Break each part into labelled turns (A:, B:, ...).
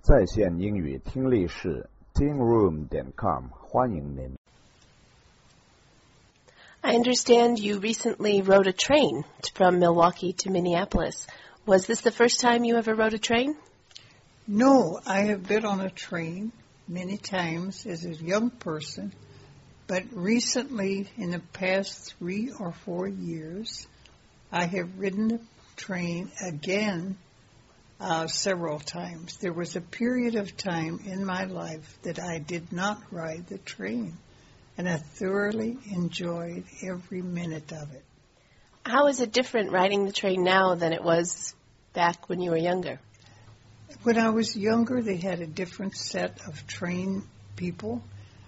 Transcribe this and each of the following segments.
A: 在线英语听力室 tingroom.com 欢迎您。
B: I understand you recently rode a train from Milwaukee to Minneapolis. Was this the first time you ever rode a train?
C: No, I have been on a train many times as a young person, but recently, in the past 3 or 4 years, I have ridden the train again several times. There was a period of time in my life that I did not ride the train, and I thoroughly enjoyed every minute of it.
B: How is it different riding the train now than it was back when you were younger?
C: When I was younger, they had a different set of train people.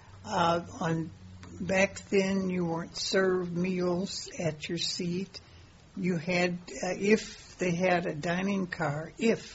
C: Back then, you weren't served meals at your seat. You had, if they had a dining car,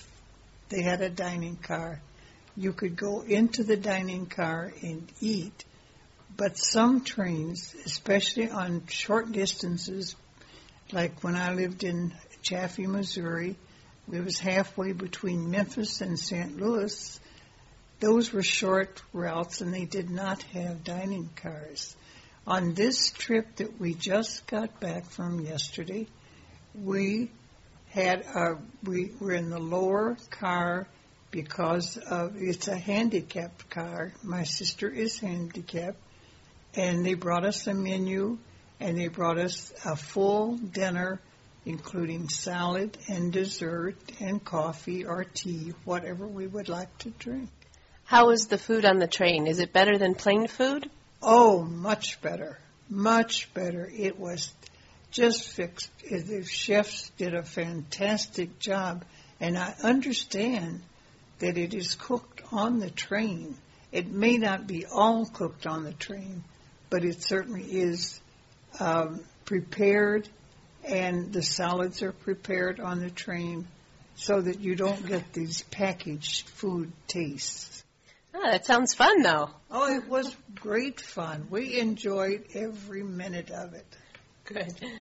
C: you could go into the dining car and eat. But some trains, especially on short distances, like when I lived in Chaffee, Missouri, it was halfway between Memphis and St. Louis. Those were short routes, and they did not have dining cars. On this trip that we just got back from yesterday, we were in the lower car because it's a handicapped car. My sister is handicapped, and they brought us a menu, and they brought us a full dinner, including salad and dessert and coffee or tea, whatever we would like to drink.
B: How was the food on the train? Is it better than plain food?
C: Oh, much better. Much better. It was just fixed. The chefs did a fantastic job, and I understand that it is cooked on the train. It may not be all cooked on the train, but it certainly is prepared, and the salads are prepared on the train so that you don't get these packaged food tastes.
B: Oh, that sounds fun, though.
C: Oh, it was great fun. We enjoyed every minute of it.
B: Good.